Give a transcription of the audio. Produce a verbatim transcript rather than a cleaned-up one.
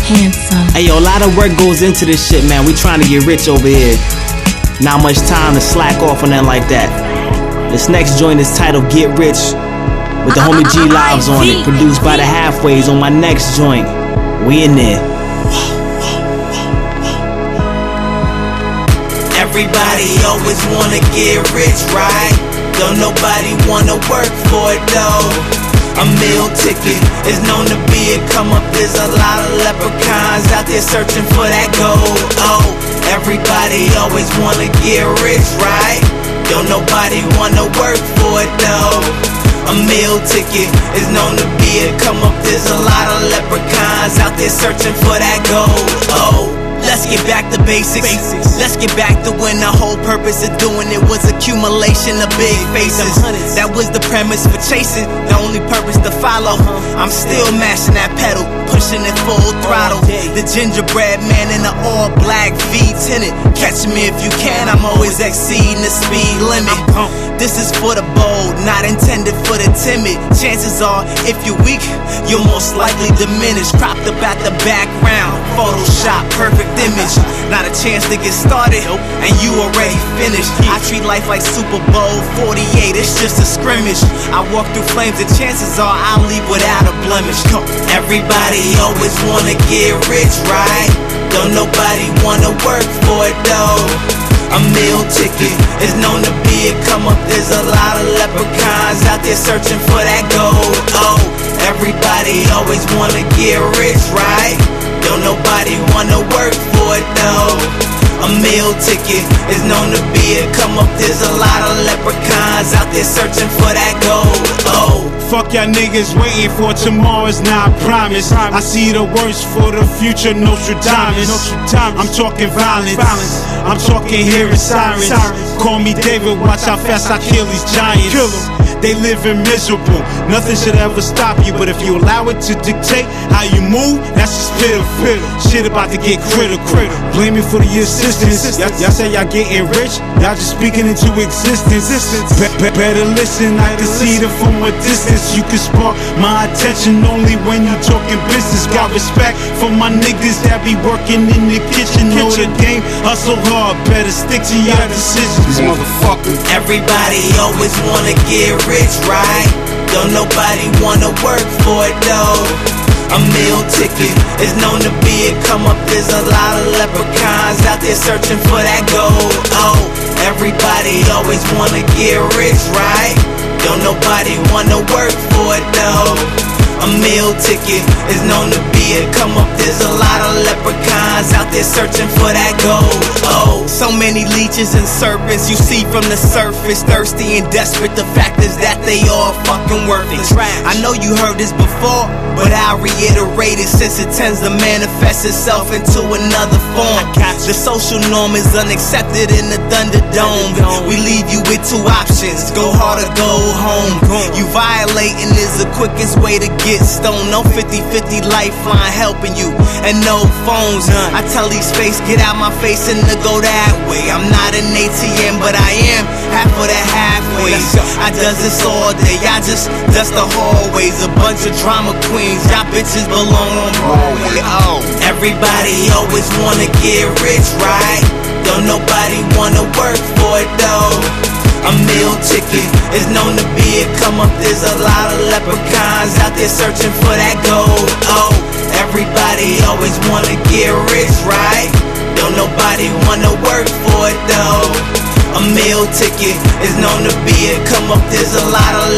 Handsome. Hey yo, a lot of work goes into this shit, man. We trying to get rich over here. Not much time to slack off on that like that. This next joint is titled Get Rich, with the homie G Lives on it, produced by the Halfways on my next joint. We in there. Everybody always wanna get rich, right? Don't nobody wanna work for it though. A meal ticket is known to be a come up. There's a lot of leprechauns out there searching for that gold. Oh, everybody always wanna get rich, right? Don't nobody wanna work for it though. A meal ticket is known to be a come up. There's a lot of leprechauns out there searching for that gold. Oh, let's get back to basics. Let's get back to when the whole purpose of doing it was accumulation of big faces. That was the premise for chasing, the only purpose to follow. I'm still mashing that pedal, pushing it full throttle. The gingerbread man in the all black V tinted. Catch me if you can, I'm always exceeding the speed limit. This is for the bold, not intended for the timid. Chances are, if you're weak, you're most likely diminished. Cropped up at the background, Photoshop, perfect image. Not a chance to get started, and you already finished. I treat life like Super Bowl forty-eight, it's just a scrimmage. I walk through flames, and chances are I'll leave without a blemish. Everybody always wanna get rich, right? Don't nobody wanna work for it though. A meal ticket is known to be a come up. There's a lot of leprechauns out there searching for that gold. Oh, everybody always wanna get rich, right? Don't nobody wanna work for it though. A meal ticket is known to be a come up. There's a lot of leprechauns out there searching for that gold. Oh, fuck y'all niggas waiting for tomorrow's not promise. I see the worst for the future, Nostradamus. I'm talking violence, I'm talking hearing sirens. Call me David, watch how fast I kill these giants. They living miserable, nothing should ever stop you. But if you allow it to dictate how you move, that's just pitiful. Shit about to get critical. Blame me for the assistance. Y'all say y'all getting rich, y'all just speaking into existence. Be be better listen, I can see them from a distance. You can spark my attention only when you talking business. Got respect for my niggas that be working in the kitchen. Know the game, hustle hard, better stick to your decisions. These motherfuckers. Everybody always wanna get rich, right? Don't nobody wanna work for it though. A meal ticket is known to be a come up. There's a lot of leprechauns out there searching for that gold. Oh, everybody always wanna get rich, right? Don't nobody wanna work for it though. A meal ticket is known to be a come up. There's a lot of leprechauns out there searching for that gold. Oh, so many leeches and serpents you see from the surface, thirsty and desperate. The fact is that they all fucking worthless. I know you heard this before, but I'll reiterate it since it tends to manifest itself into another form. The social norm is unaccepted in the Thunderdome. We leave you with two options: go hard or go home. You violating is the quickest way to get stoned. No fifty fifty lifeline helping you, and no phones. I tell these face, get out my face and to go that way. I'm not an A T M, but I am half of the halfways. I does this all day, I just dust the hallways. A bunch of drama queens, y'all bitches belong on Broadway. Oh, everybody always wanna get rich, right? Don't nobody wanna work for it though. A meal ticket is known to be a come up. There's a lot of leprechauns out there searching for that gold. Oh, everybody always wanna get rich, right? Don't nobody wanna work for it though. A meal ticket is known to be a come up. There's a lot of